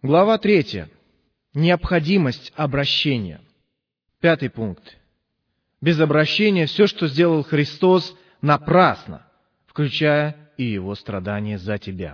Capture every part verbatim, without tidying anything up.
Глава третья. Необходимость обращения. Пятый пункт. Без обращения все, что сделал Христос, напрасно, включая и Его страдания за тебя.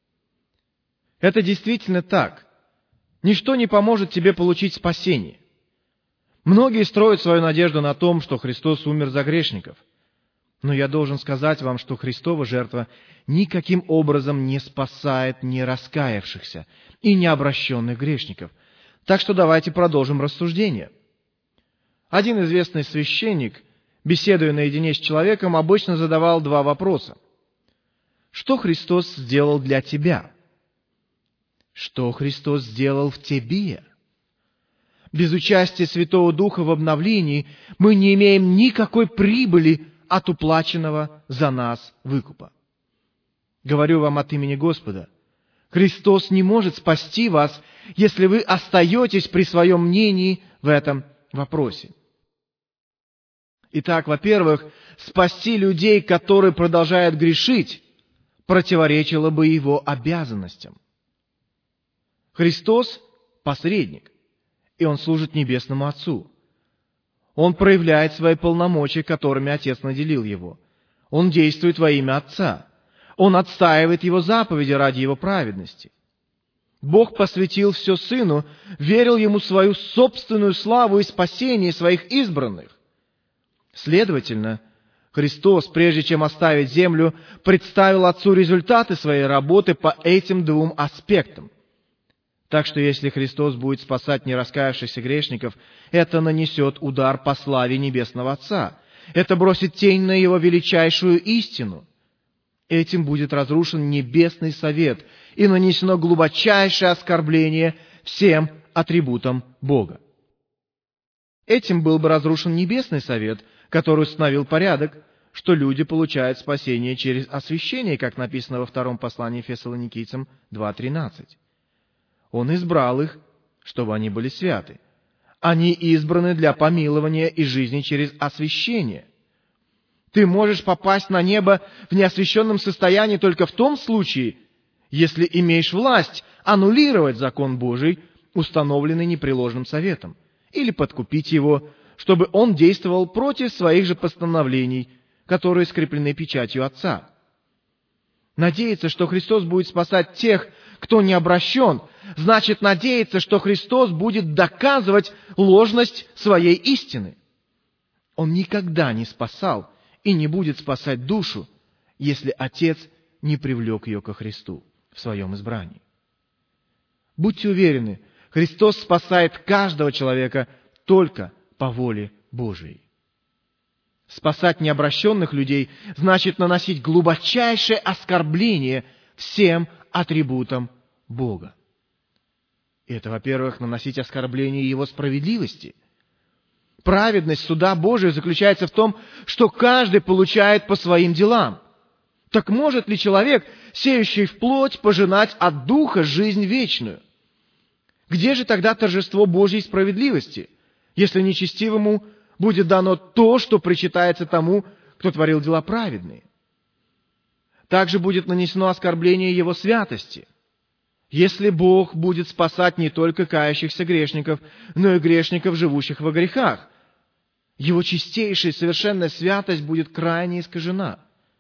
Это действительно так. Ничто не поможет тебе получить спасение. Многие строят свою надежду на том, что Христос умер за грешников. Но я должен сказать вам, что Христова жертва никаким образом не спасает не раскаявшихся и не обращенных грешников. Так что давайте продолжим рассуждение. Один известный священник, беседуя наедине с человеком, обычно задавал два вопроса. Что Христос сделал для тебя? Что Христос сделал в тебе? Без участия Святого Духа в обновлении мы не имеем никакой прибыли от уплаченного за нас выкупа. Говорю вам от имени Господа, Христос не может спасти вас, если вы остаетесь при своем мнении в этом вопросе. Итак, во-первых, спасти людей, которые продолжают грешить, противоречило бы Его обязанностям. Христос – посредник, и Он служит Небесному Отцу. Он проявляет свои полномочия, которыми Отец наделил Его. Он действует во имя Отца. Он отстаивает Его заповеди ради Его праведности. Бог посвятил все Сыну, верил Ему свою собственную славу и спасение своих избранных. Следовательно, Христос, прежде чем оставить землю, представил Отцу результаты своей работы по этим двум аспектам. Так что если Христос будет спасать нераскаявшихся грешников, это нанесет удар по славе Небесного Отца. Это бросит тень на Его величайшую истину. Этим будет разрушен Небесный Совет и нанесено глубочайшее оскорбление всем атрибутам Бога. Этим был бы разрушен Небесный Совет, который установил порядок, что люди получают спасение через освящение, как написано во втором послании Фессалоникийцам два тринадцать. Он избрал их, чтобы они были святы. Они избраны для помилования и жизни через освящение. Ты можешь попасть на небо в неосвященном состоянии только в том случае, если имеешь власть аннулировать закон Божий, установленный непреложным советом, или подкупить его, чтобы он действовал против своих же постановлений, которые скреплены печатью Отца. Надеяться, что Христос будет спасать тех, кто не обращен, значит надеяться, что Христос будет доказывать ложность своей истины. Он никогда не спасал и не будет спасать душу, если Отец не привлек ее ко Христу в своем избрании. Будьте уверены, Христос спасает каждого человека только по воле Божией. Спасать необращенных людей значит наносить глубочайшее оскорбление всем атрибутам Бога. Это, во-первых, наносить оскорбление Его справедливости. Праведность суда Божия заключается в том, что каждый получает по своим делам. Так может ли человек, сеющий в плоть, пожинать от Духа жизнь вечную? Где же тогда торжество Божьей справедливости, если нечестивому будет дано то, что причитается тому, кто творил дела праведные? Также будет нанесено оскорбление Его святости. Если Бог будет спасать не только кающихся грешников, но и грешников, живущих во грехах, Его чистейшая и совершенная святость будет крайне искажена.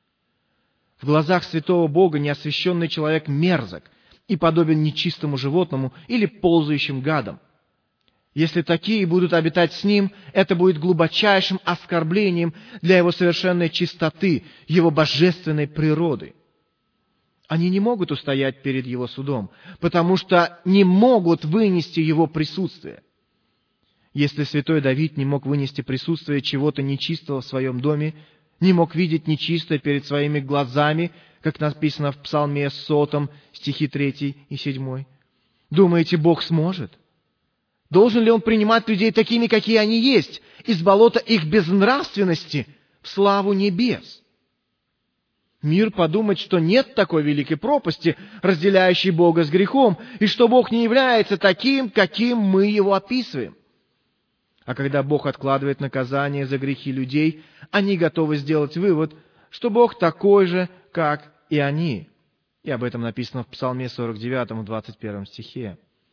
В глазах святого Бога неосвященный человек мерзок и подобен нечистому животному или ползающим гадам. Если такие будут обитать с ним, это будет глубочайшим оскорблением для его совершенной чистоты, его божественной природы. Они не могут устоять перед его судом, потому что не могут вынести его присутствие. Если святой Давид не мог вынести присутствие чего-то нечистого в своем доме, не мог видеть нечистое перед своими глазами, как написано в Псалме сотом, стихи третий и седьмой, думаете, Бог сможет? Должен ли Он принимать людей такими, какие они есть, из болота их безнравственности в славу небес? Мир подумает, что нет такой великой пропасти, разделяющей Бога с грехом, и что Бог не является таким, каким мы Его описываем. А когда Бог откладывает наказание за грехи людей, они готовы сделать вывод, что Бог такой же, как и они. И об этом написано в Псалме сорок девятом, двадцать первом стихе.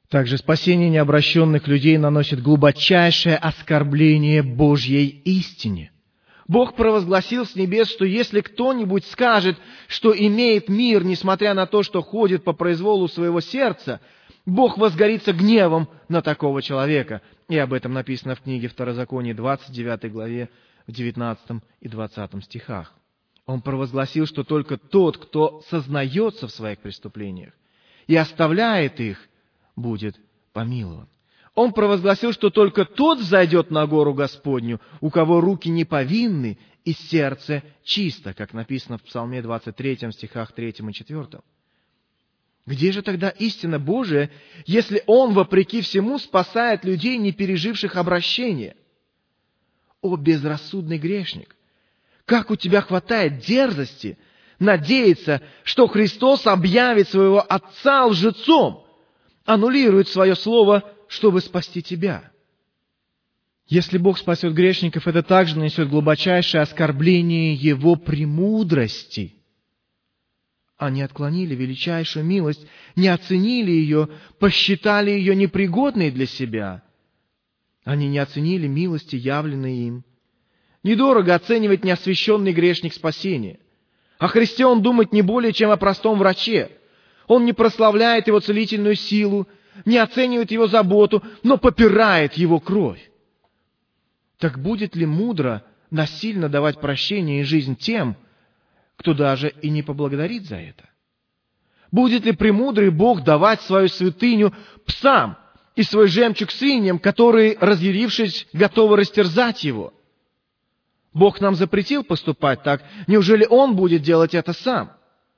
Также спасение необращенных людей наносит глубочайшее оскорбление Божьей истине. Бог провозгласил с небес, что если кто-нибудь скажет, что имеет мир, несмотря на то, что ходит по произволу своего сердца, Бог возгорится гневом на такого человека. И об этом написано в книге Второзакония, двадцать девятой главе, в девятнадцатом и двадцатом стихах. Он провозгласил, что только тот, кто сознается в своих преступлениях и оставляет их, будет помилован. Он провозгласил, что только тот взойдет на гору Господню, у кого руки не повинны и сердце чисто, как написано в Псалме двадцать третьем, стихах третьем и четвёртом. Где же тогда истина Божия, если Он, вопреки всему, спасает людей, не переживших обращения? О, безрассудный грешник! Как у тебя хватает дерзости надеяться, что Христос объявит своего Отца лжецом, аннулирует свое слово, чтобы спасти тебя. Если Бог спасет грешников, это также нанесет глубочайшее оскорбление Его премудрости. Они отклонили величайшую милость, не оценили ее, посчитали ее непригодной для себя. Они не оценили милости, явленной им. Недорого оценивать неосвященный грешник спасения. О Христе он думает не более, чем о простом враче. Он не прославляет Его целительную силу, не оценивает Его заботу, но попирает Его кровь. Так будет ли мудро насильно давать прощение и жизнь тем, кто даже и не поблагодарит за это? Будет ли премудрый Бог давать свою святыню псам и свой жемчуг свиньям, которые, разъярившись, готовы растерзать Его? Бог нам запретил поступать так. Неужели Он будет делать это сам?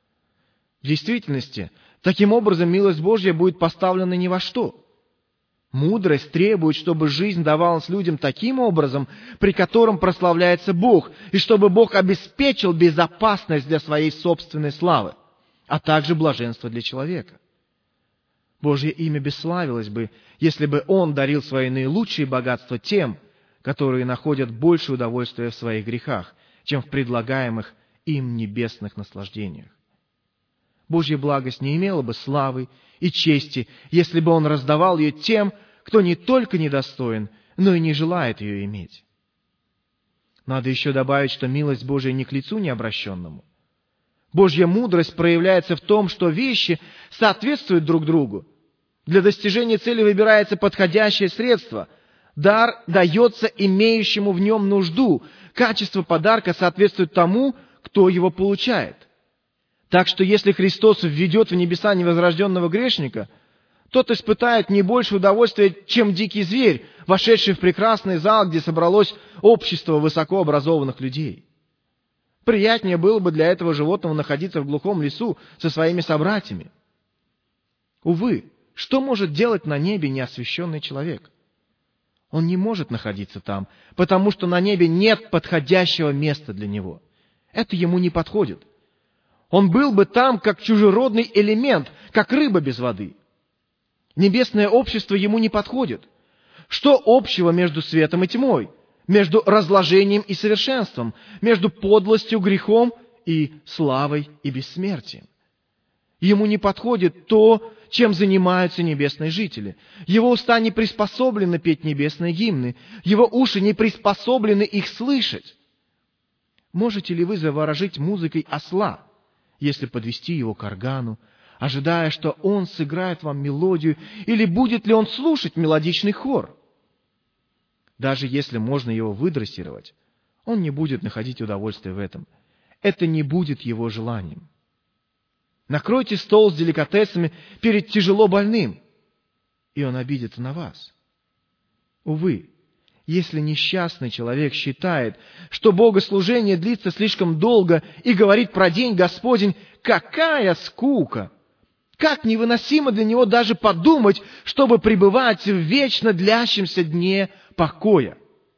В действительности, таким образом милость Божья будет поставлена ни во что. Мудрость требует, чтобы жизнь давалась людям таким образом, при котором прославляется Бог, и чтобы Бог обеспечил безопасность для своей собственной славы, а также блаженство для человека. Божье имя бесславилось бы, если бы Он дарил свои наилучшие богатства тем, которые находят больше удовольствия в своих грехах, чем в предлагаемых им небесных наслаждениях. Божья благость не имела бы славы и чести, если бы Он раздавал ее тем, кто не только недостоин, но и не желает ее иметь. Надо еще добавить, что милость Божия не к лицу необращенному. Божья мудрость проявляется в том, что вещи соответствуют друг другу. Для достижения цели выбирается подходящее средство. Дар дается имеющему в нем нужду. Качество подарка соответствует тому, кто его получает. Так что если Христос введет в небеса невозрожденного грешника, тот испытает не больше удовольствия, чем дикий зверь, вошедший в прекрасный зал, где собралось общество высокообразованных людей. Приятнее было бы для этого животного находиться в глухом лесу со своими собратьями. Увы, что может делать на небе неосвященный человек? Он не может находиться там, потому что на небе нет подходящего места для него. Это ему не подходит. Он был бы там, как чужеродный элемент, как рыба без воды. Небесное общество ему не подходит. Что общего между светом и тьмой? Между разложением и совершенством? Между подлостью, грехом и славой и бессмертием? Ему не подходит то, чем занимаются небесные жители. Его уста не приспособлены петь небесные гимны. Его уши не приспособлены их слышать. Можете ли вы заворожить музыкой осла, если подвести его к органу, ожидая, что он сыграет вам мелодию, или будет ли он слушать мелодичный хор? Даже если можно его выдрессировать, он не будет находить удовольствия в этом. Это не будет его желанием. Накройте стол с деликатесами перед тяжело больным, и он обидится на вас. Увы, если несчастный человек считает, что богослужение длится слишком долго и говорит про день Господень, какая скука! Как невыносимо для него даже подумать, чтобы пребывать в вечно длящемся дне покоя.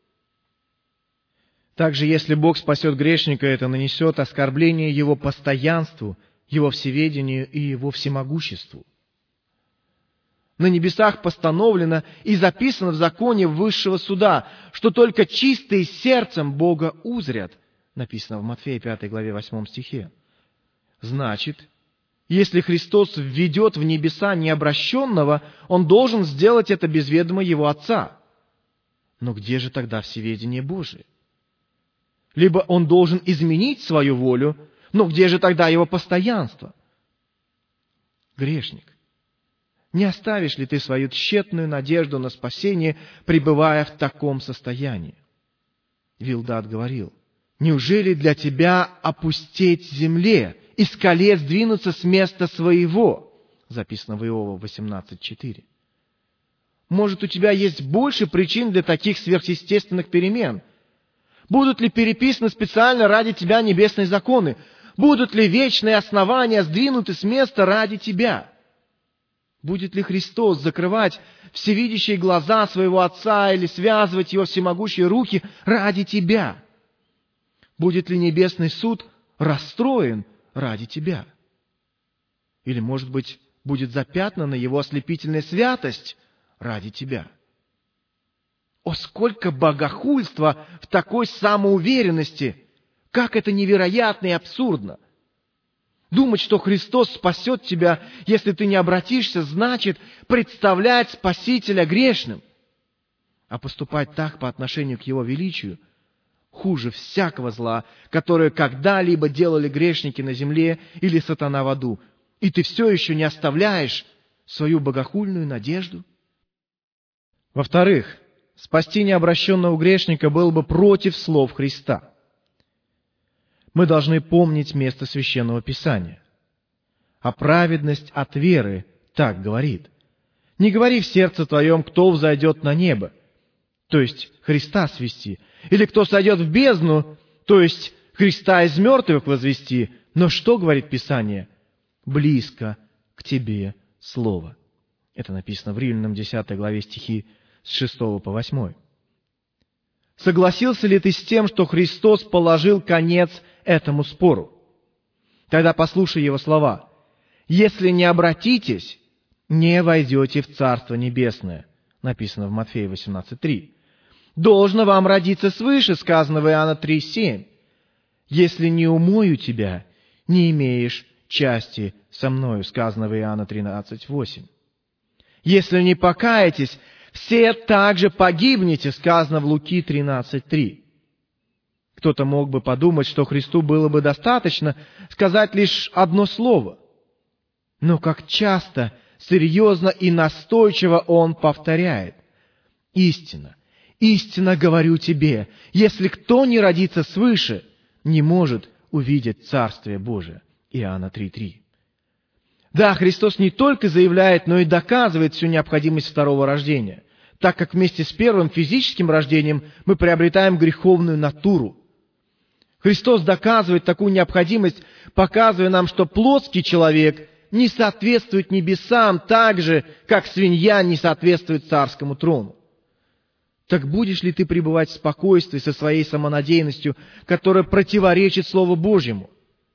Также, если Бог спасет грешника, это нанесет оскорбление его постоянству, его всеведению и его всемогуществу. На небесах постановлено и записано в законе высшего суда, что только чистые сердцем Бога узрят, написано в Матфея пятой главе восьмом стихе. Значит, Если Христос введет в небеса необращенного, Он должен сделать это без ведома Его Отца. Но где же тогда всеведение Божие? Либо Он должен изменить свою волю, но где же тогда Его постоянство? Грешник, не оставишь ли ты свою тщетную надежду на спасение, пребывая в таком состоянии? Вилдат говорил: «Неужели для тебя опустеть земле, и скале сдвинуться с места своего?» Записано в Иова восемнадцать четыре. Может, у тебя есть больше причин для таких сверхъестественных перемен? Будут ли переписаны специально ради тебя небесные законы? Будут ли вечные основания сдвинуты с места ради тебя? Будет ли Христос закрывать всевидящие глаза своего Отца или связывать Его всемогущие руки ради тебя? Будет ли небесный суд расстроен ради тебя? Или, может быть, будет запятнана Его ослепительная святость ради тебя? О, сколько богохульства в такой самоуверенности! Как это невероятно и абсурдно! Думать, что Христос спасет тебя, если ты не обратишься, значит представлять Спасителя грешным. А поступать так по отношению к Его величию хуже всякого зла, которое когда-либо делали грешники на земле или сатана в аду. И ты все еще не оставляешь свою богохульную надежду? Во-вторых, спасти необращенного грешника было бы против слов Христа. Мы должны помнить место Священного Писания. А праведность от веры так говорит: «Не говори в сердце твоем, кто взойдет на небо», то есть Христа свести, или кто сойдет в бездну, то есть Христа из мертвых возвести. Но что говорит Писание? «Близко к тебе слово». Это написано в Римлянам десятой главе стихи с шестого по восьмой. Согласился ли ты с тем, что Христос положил конец этому спору? Тогда послушай Его слова: «Если не обратитесь, не войдете в Царство Небесное», написано в Матфея восемнадцать три. «Должно вам родиться свыше», сказано в Иоанна три семь. «Если не умою тебя, не имеешь части со мною», сказано в Иоанна тринадцать восемь. «Если не покаетесь, все также погибнете», сказано в Луки тринадцать три. Кто-то мог бы подумать, что Христу было бы достаточно сказать лишь одно слово. Но как часто, серьезно и настойчиво Он повторяет: «Истина, истинно говорю тебе, если кто не родится свыше, не может увидеть Царствие Божие». Иоанна три три. Да, Христос не только заявляет, но и доказывает всю необходимость второго рождения, так как вместе с первым физическим рождением мы приобретаем греховную натуру. Христос доказывает такую необходимость, показывая нам, что плотский человек не соответствует небесам так же, как свинья не соответствует царскому трону. Так будешь ли ты пребывать в спокойствии со своей самонадеянностью, которая противоречит Слову Божьему?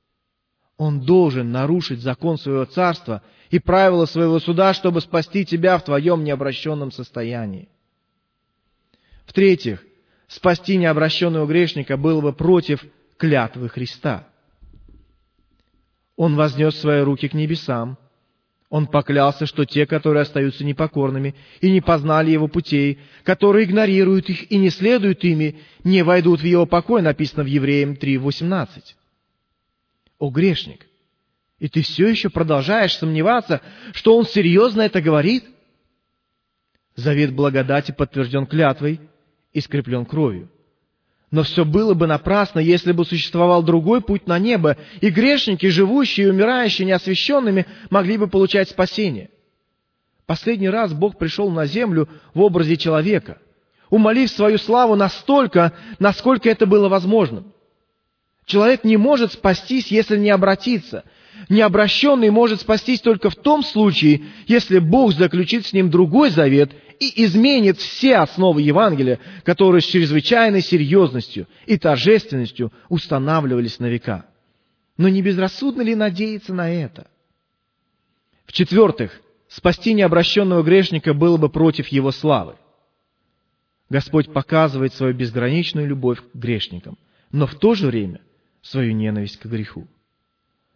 Он должен нарушить закон своего царства и правила своего суда, чтобы спасти тебя в твоем необращенном состоянии. В-третьих, спасти необращенного грешника было бы против клятвы Христа. Он вознес свои руки к небесам. Он поклялся, что те, которые остаются непокорными и не познали Его путей, которые игнорируют их и не следуют ими, не войдут в Его покой, написано в Евреям три восемнадцать. О, грешник! И ты все еще продолжаешь сомневаться, что Он серьезно это говорит? Завет благодати подтвержден клятвой и скреплен кровью. Но все было бы напрасно, если бы существовал другой путь на небо, и грешники, живущие и умирающие неосвященными, могли бы получать спасение. Последний раз Бог пришел на землю в образе человека, умолив свою славу настолько, насколько это было возможным. Человек не может спастись, если не обратиться. Необращенный может спастись только в том случае, если Бог заключит с ним другой завет и изменит все основы Евангелия, которые с чрезвычайной серьезностью и торжественностью устанавливались на века. Но не безрассудно ли надеяться на это? В-четвертых, спасти необращенного грешника было бы против его славы. Господь показывает свою безграничную любовь к грешникам, но в то же время свою ненависть к греху.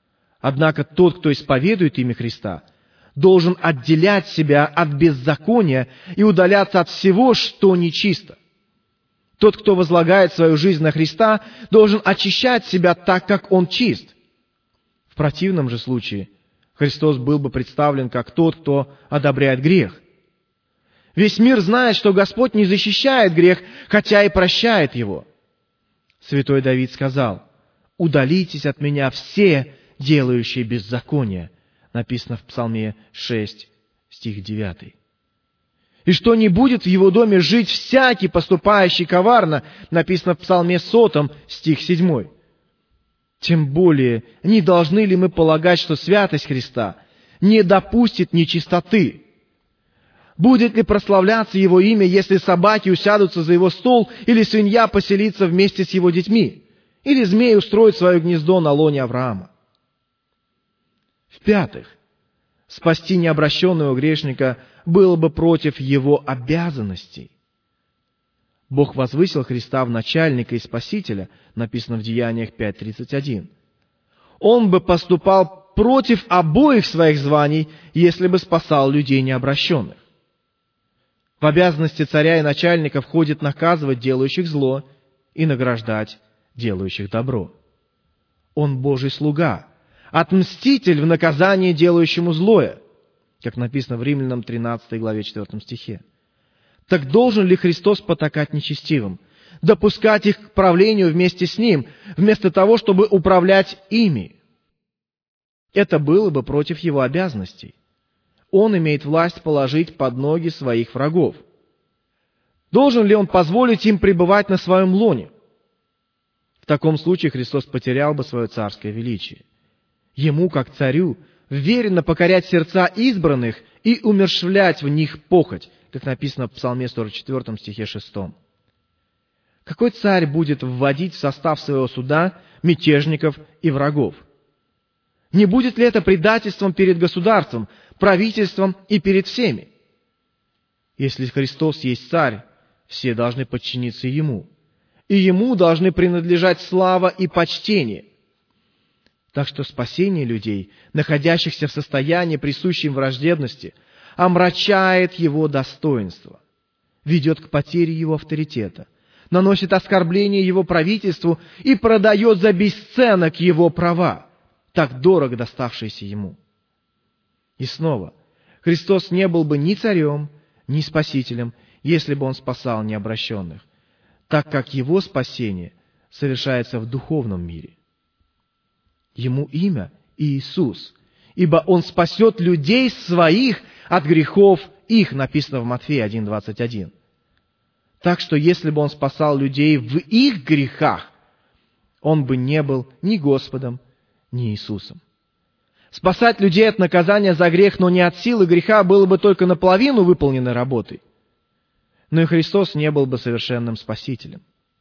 Однако тот, кто исповедует имя Христа, должен отделять себя от беззакония и удаляться от всего, что нечисто. Тот, кто возлагает свою жизнь на Христа, должен очищать себя так, как Он чист. В противном же случае Христос был бы представлен как тот, кто одобряет грех. Весь мир знает, что Господь не защищает грех, хотя и прощает его. Святой Давид сказал: «Удалитесь от меня все, делающие беззаконие», написано в Псалме шесть, стих девятый. «И что не будет в его доме жить всякий, поступающий коварно», написано в Псалме сотом, стих седьмой. Тем более, не должны ли мы полагать, что святость Христа не допустит нечистоты? Будет ли прославляться Его имя, если собаки усядутся за Его стол, или свинья поселится вместе с Его детьми, или змей устроит свое гнездо на лоне Авраама? В-пятых, спасти необращенного грешника было бы против его обязанностей. Бог возвысил Христа в начальника и спасителя, написано в Деяниях пять тридцать один. Он бы поступал против обоих своих званий, если бы спасал людей необращенных. В обязанности царя и начальника входит наказывать делающих зло и награждать делающих добро. Он Божий слуга, отмститель в наказании делающему злое, как написано в Римлянам тринадцатой главе четвёртом стихе. Так должен ли Христос потакать нечестивым, допускать их к правлению вместе с Ним, вместо того, чтобы управлять ими? Это было бы против Его обязанностей. Он имеет власть положить под ноги своих врагов. Должен ли Он позволить им пребывать на своем лоне? В таком случае Христос потерял бы свое царское величие. Ему, как царю, вверено покорять сердца избранных и умерщвлять в них похоть, как написано в Псалме сорок четвёртом стихе шестом. Какой царь будет вводить в состав своего суда мятежников и врагов? Не будет ли это предательством перед государством, правительством и перед всеми? Если Христос есть царь, все должны подчиниться Ему, и Ему должны принадлежать слава и почтение. Так что спасение людей, находящихся в состоянии присущей им враждебности, омрачает Его достоинство, ведет к потере Его авторитета, наносит оскорбление Его правительству и продает за бесценок Его права, так дорого доставшиеся Ему. И снова, Христос не был бы ни царем, ни спасителем, если бы Он спасал необращенных, так как Его спасение совершается в духовном мире. Ему имя Иисус, ибо Он спасет людей своих от грехов их, написано в Матфея один двадцать один. Так что, если бы Он спасал людей в их грехах, Он бы не был ни Господом, ни Иисусом. Спасать людей от наказания за грех, но не от силы греха, было бы только наполовину выполненной работой. Но и Христос не был бы совершенным Спасителем.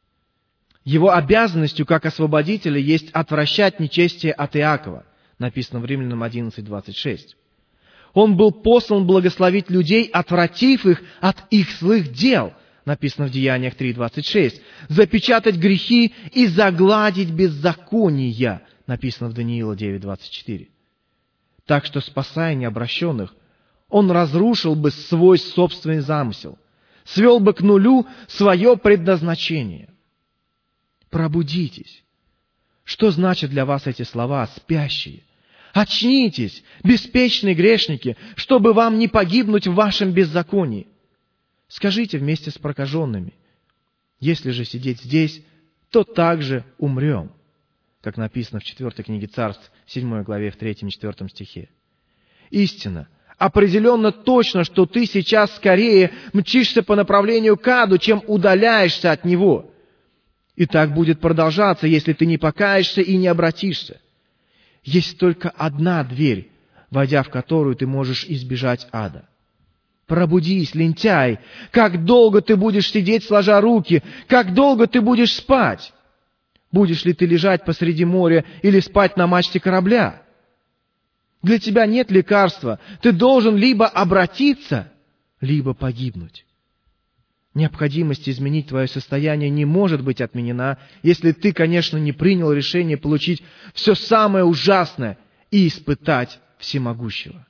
Его обязанностью как освободителя есть отвращать нечестие от Иакова, написано в Римлянам одиннадцать двадцать шесть. Он был послан благословить людей, отвратив их от их злых дел, написано в Деяниях три двадцать шесть, запечатать грехи и загладить беззакония, написано в Даниила девять двадцать четыре. Так что, спасая необращенных, Он разрушил бы свой собственный замысел, свел бы к нулю свое предназначение. Пробудитесь. Что значит для вас эти слова, спящие? Очнитесь, беспечные грешники, чтобы вам не погибнуть в вашем беззаконии. Скажите вместе с прокаженными: если же сидеть здесь, то также умрем, как написано в четвертой книге Царств, седьмой главе, в третьем и четвертом стихе. Истина, определенно точно, что ты сейчас скорее мчишься по направлению к аду, чем удаляешься от него. И так будет продолжаться, если ты не покаешься и не обратишься. Есть только одна дверь, войдя в которую ты можешь избежать ада. Пробудись, лентяй! Как долго ты будешь сидеть, сложа руки? Как долго ты будешь спать? Будешь ли ты лежать посреди моря или спать на мачте корабля? Для тебя нет лекарства. Ты должен либо обратиться, либо погибнуть. Необходимость изменить твое состояние не может быть отменена, если ты, конечно, не принял решение получить все самое ужасное и испытать всемогущего.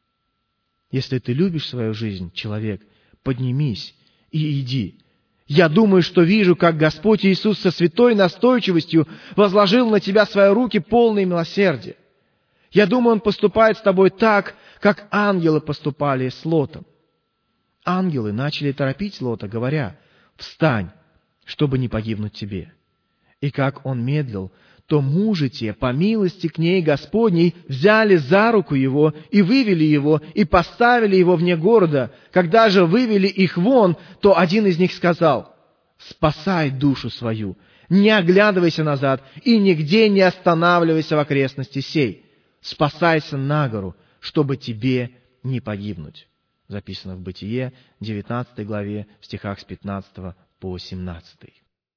Если ты любишь свою жизнь, человек, поднимись и иди. Я думаю, что вижу, как Господь Иисус со святой настойчивостью возложил на тебя свои руки, полные милосердия. Я думаю, Он поступает с тобой так, как ангелы поступали с Лотом. Ангелы начали торопить Лота, говоря: «Встань, чтобы не погибнуть тебе». И как он медлил, то мужи те, по милости к ней Господней, взяли за руку его и вывели его, и поставили его вне города. Когда же вывели их вон, то один из них сказал: «Спасай душу свою, не оглядывайся назад и нигде не останавливайся в окрестности сей. Спасайся на гору, чтобы тебе не погибнуть». Записано в Бытие, девятнадцатой главе, в стихах с пятнадцатого по семнадцатый.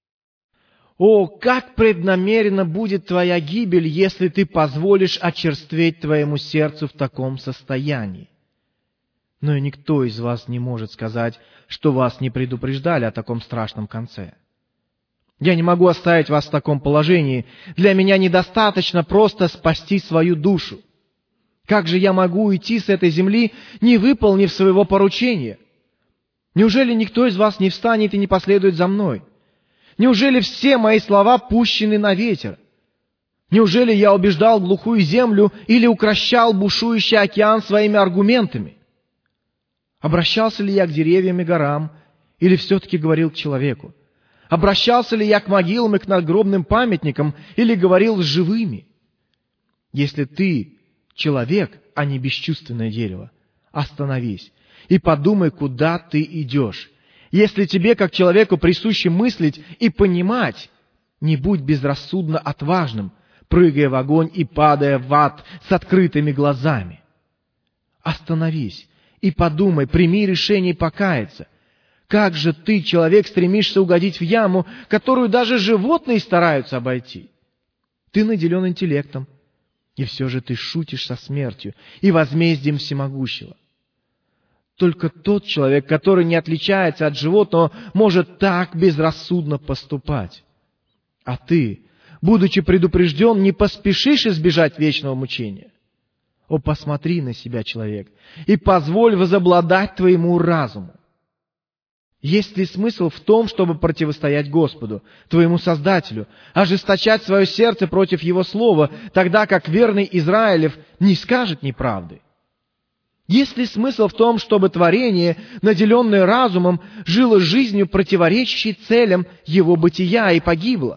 О, как преднамеренно будет твоя гибель, если ты позволишь очерстветь твоему сердцу в таком состоянии. Но и никто из вас не может сказать, что вас не предупреждали о таком страшном конце. Я не могу оставить вас в таком положении. Для меня недостаточно просто спасти свою душу. Как же я могу уйти с этой земли, не выполнив своего поручения? Неужели никто из вас не встанет и не последует за мной? Неужели все мои слова пущены на ветер? Неужели я убеждал глухую землю или укрощал бушующий океан своими аргументами? Обращался ли я к деревьям и горам, или все-таки говорил к человеку? Обращался ли я к могилам и к надгробным памятникам, или говорил с живыми? Если ты человек, а не бесчувственное дерево, остановись и подумай, куда ты идешь. Если тебе, как человеку, присуще мыслить и понимать, не будь безрассудно отважным, прыгая в огонь и падая в ад с открытыми глазами. Остановись и подумай, прими решение покаяться. Как же ты, человек, стремишься угодить в яму, которую даже животные стараются обойти? Ты наделен интеллектом, и все же ты шутишь со смертью и возмездием всемогущего. Только тот человек, который не отличается от животного, может так безрассудно поступать. А ты, будучи предупрежден, не поспешишь избежать вечного мучения. О, посмотри на себя, человек, и позволь возобладать твоему разуму. Есть ли смысл в том, чтобы противостоять Господу, твоему Создателю, ожесточать свое сердце против Его Слова, тогда как верный Израилев не скажет неправды? Есть ли смысл в том, чтобы творение, наделенное разумом, жило жизнью, противоречащей целям его бытия, и погибло?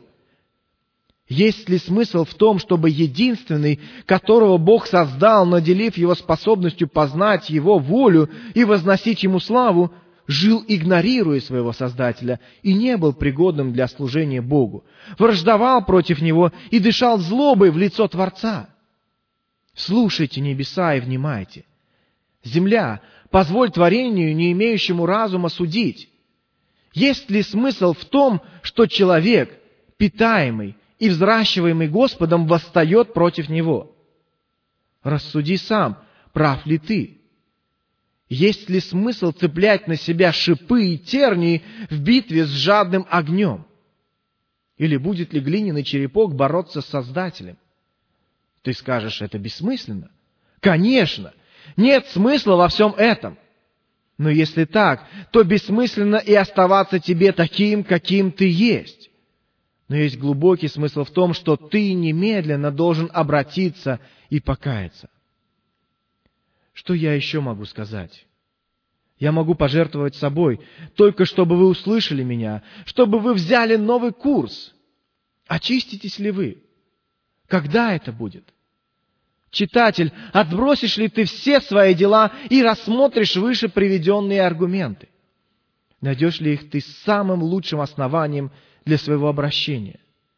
Есть ли смысл в том, чтобы единственный, которого Бог создал, наделив его способностью познать Его волю и возносить Ему славу, жил, игнорируя своего Создателя, и не был пригодным для служения Богу, враждовал против Него и дышал злобой в лицо Творца? Слушайте, небеса, и внимайте. Земля, позволь творению, не имеющему разума, судить. Есть ли смысл в том, что человек, питаемый и взращиваемый Господом, восстает против Него? Рассуди сам, прав ли ты? Есть ли смысл цеплять на себя шипы и тернии в битве с жадным огнем? Или будет ли глиняный черепок бороться с Создателем? Ты скажешь, это бессмысленно. Конечно! Нет смысла во всем этом. Но если так, то бессмысленно и оставаться тебе таким, каким ты есть. Но есть глубокий смысл в том, что ты немедленно должен обратиться и покаяться. Что я еще могу сказать? Я могу пожертвовать собой, только чтобы вы услышали меня, чтобы вы взяли новый курс. Очиститесь ли вы? Когда это будет? Читатель, отбросишь ли ты все свои дела и рассмотришь выше приведенные аргументы? Найдешь ли их ты самым лучшим основанием для своего обращения?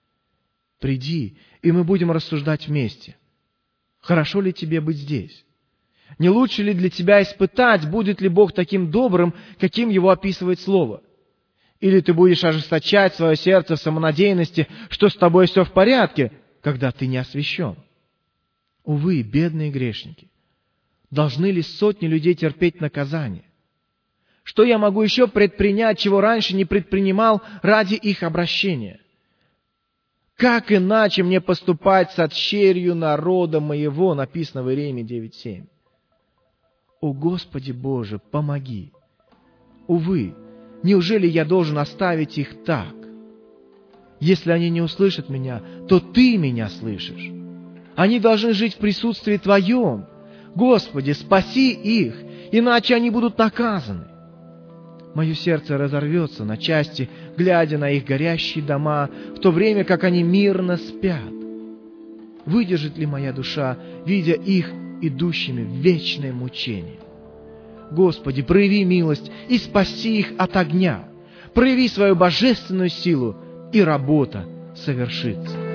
Приди, и мы будем рассуждать вместе. Хорошо ли тебе быть здесь? Не лучше ли для тебя испытать, будет ли Бог таким добрым, каким Его описывает Слово? Или ты будешь ожесточать свое сердце в самонадеянности, что с тобой все в порядке, когда ты не освящен? Увы, бедные грешники, должны ли сотни людей терпеть наказание? Что я могу еще предпринять, чего раньше не предпринимал ради их обращения? Как иначе мне поступать с отщерью народа моего, написано в Иеремии девять семь. О Господи Боже, помоги! Увы, неужели я должен оставить их так? Если они не услышат меня, то Ты меня слышишь. Они должны жить в присутствии Твоем. Господи, спаси их, иначе они будут наказаны. Мое сердце разорвется на части, глядя на их горящие дома, в то время как они мирно спят. Выдержит ли моя душа, видя их идущими в вечное мучение? Господи, прояви милость и спаси их от огня. Прояви свою божественную силу, и работа совершится.